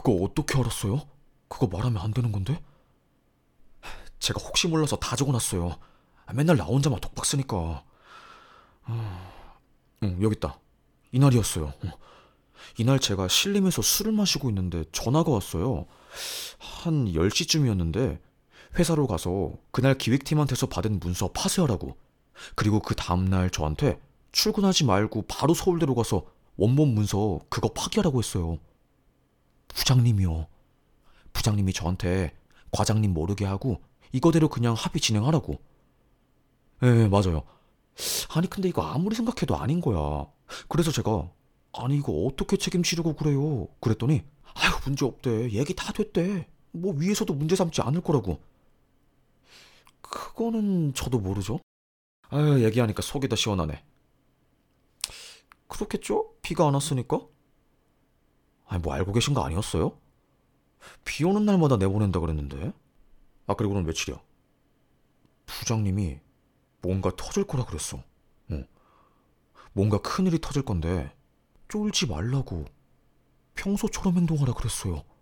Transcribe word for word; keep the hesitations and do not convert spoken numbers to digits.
그거 어떻게 알았어요? 그거 말하면 안 되는 건데? 제가 혹시 몰라서 다 적어놨어요. 맨날 나 혼자만 독박 쓰니까. 응, 여기 있다. 이날이었어요. 어. 이날 제가 신림에서 술을 마시고 있는데 전화가 왔어요. 한 열 시쯤이었는데 회사로 가서 그날 기획팀한테서 받은 문서 파쇄하라고. 그리고 그 다음날 저한테 출근하지 말고 바로 서울대로 가서 원본 문서 그거 파기하라고 했어요. 부장님이요. 부장님이 저한테 과장님 모르게 하고 이거대로 그냥 합의 진행하라고. 예, 맞아요. 아니 근데 이거 아무리 생각해도 아닌 거야. 그래서 제가 아니 이거 어떻게 책임지려고 그래요? 그랬더니 아유 문제 없대. 얘기 다 됐대. 뭐 위에서도 문제 삼지 않을 거라고. 그거는 저도 모르죠. 아유 얘기하니까 속이 더 시원하네. 그렇겠죠? 비가 안 왔으니까? 아니 뭐 알고 계신 거 아니었어요? 비 오는 날마다 내보낸다 그랬는데. 아 그리고 오늘 며칠이야? 부장님이 뭔가 터질 거라 그랬어. 어. 뭔가 큰일이 터질 건데 쫄지 말라고 평소처럼 행동하라 그랬어요.